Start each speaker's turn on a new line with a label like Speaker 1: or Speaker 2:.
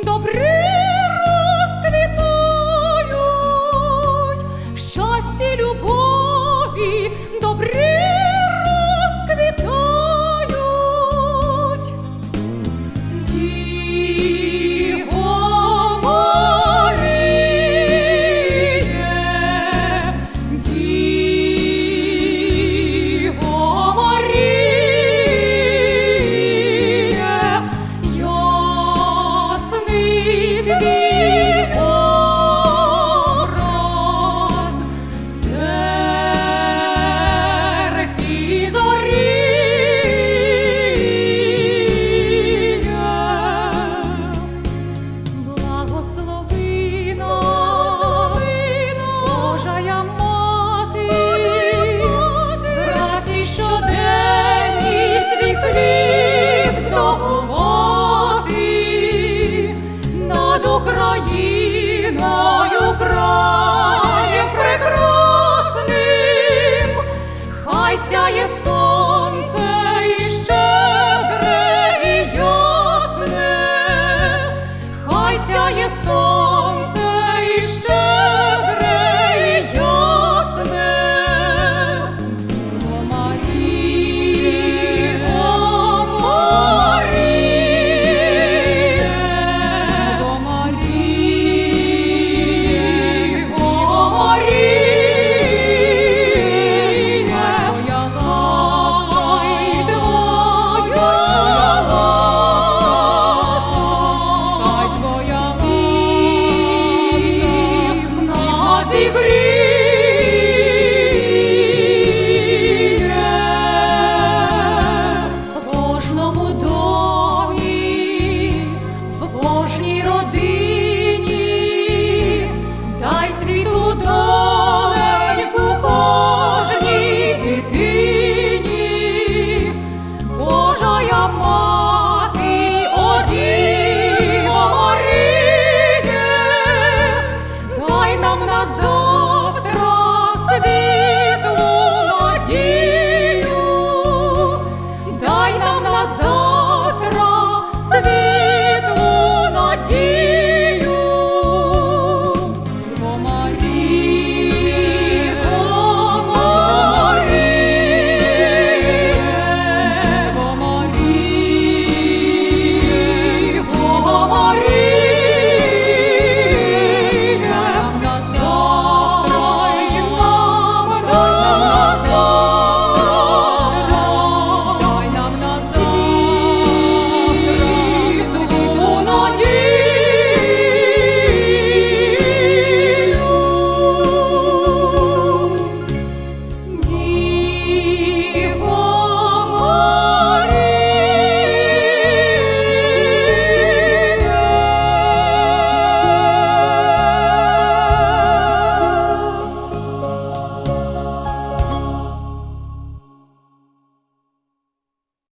Speaker 1: добрі розквітають, в щасті, любові, добрі розквітають. Діво Маріє, Діво Маріє, ясний твій образ в серці зоріє. Благослови нас, Божая Мати, праці щоденні свій хліб здобувати, над Україною краєм прекрасним, хай сяє сонце і щедре, і ясне, хай сяє сонце і щедре, і ясне. Діво Маріє, Діво Маріє, Діво Маріє, твоя ласка і твоя ласка, хай твоя всіх нас зігріє. В кожному домі, в кожній родині